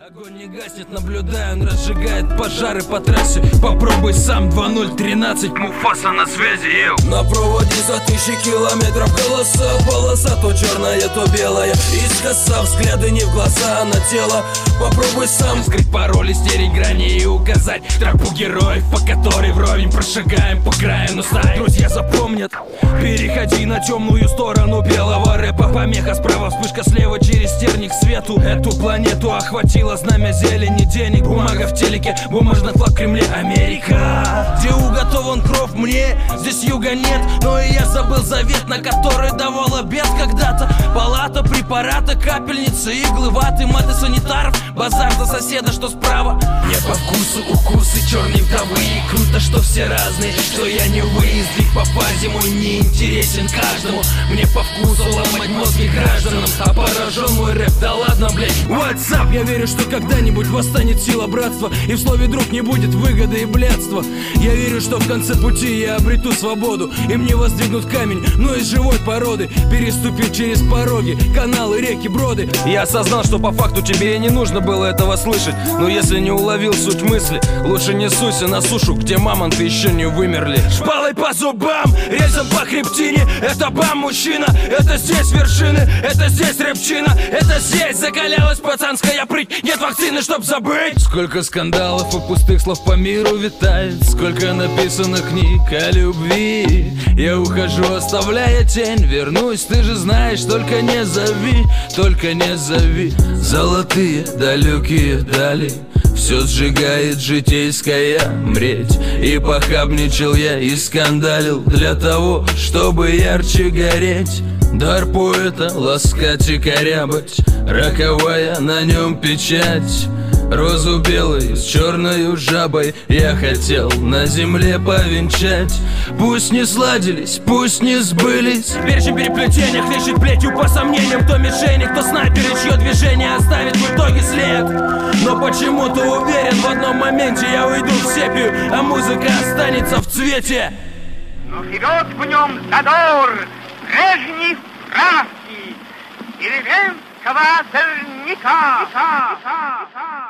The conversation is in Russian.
Огонь не гаснет, наблюдая, он разжигает пожары по трассе. Попробуй сам, 2013, Муфаса на связи, ел. На проводе за тысячи километров голоса. Полоса то черная, то белая. Искоса взгляды не в глаза, а на тело. Попробуй сам скрыть пароли, стереть грани и указать тропу героев, по которой вровень прошагаем по краю. Но старые друзья запомнят. Переходи на темную сторону белого рэпа. Помеха справа, вспышка слева, через терник к свету. Эту планету охватило знамя зелени, денег, бумага в телеке, бумажный флаг в Кремле. Америка, где уготован кров мне, здесь юга нет. Но и я забыл завет, на который давал обед когда-то. Палата, препараты, капельницы, иглы, ваты, маты санитаров. Базар за соседа, что справа. Мне по вкусу укусы черной вдовы. И круто, что все разные, что я не выездик по фазе. Мой не интересен каждому. Мне по вкусу ломать мозги гражданам. А поражен мой рэп, да ладно, блять. What's up? Я верю, что когда-нибудь восстанет сила братства. И в слове друг не будет выгоды и блядства. Я верю, что в конце пути я обрету свободу. И мне воздвигнут камень, но из живой породы. Переступив через пороги, каналы, реки, броды. Я осознал, что по факту тебе и не нужно было этого слышать. Но если не уловил суть мысли, лучше не суйся на сушу, где мамонты еще не вымерли. Шпалой по зубам, рельсом по хребтине. Это бам, мужчина, это здесь вершины. Это здесь рэпчина, это здесь закалялась пацанская прыть. Нет вакцины, чтоб забыть. Сколько скандалов и пустых слов по миру витает. Сколько написано книг о любви. Я ухожу, оставляя тень. Вернусь, ты же знаешь, только не зови. Только не зови. Золотые далекие дали. Все сжигает житейская мреть. И похабничал я, и скандалил для того, чтобы ярче гореть. Дар поэта ласкать и корябать, роковая на нем печать. Розу белой с черною жабой я хотел на земле повенчать. Пусть не сладились, пусть не сбылись. Перечень переплетения хлещет плетью по сомнениям. Кто мишени, кто снайпер, и чье движение оставит в итоге след. Но почему-то уверен, в одном моменте я уйду в сепию, а музыка останется в цвете. Но живет в нем задор прежней справки деревенского озорника.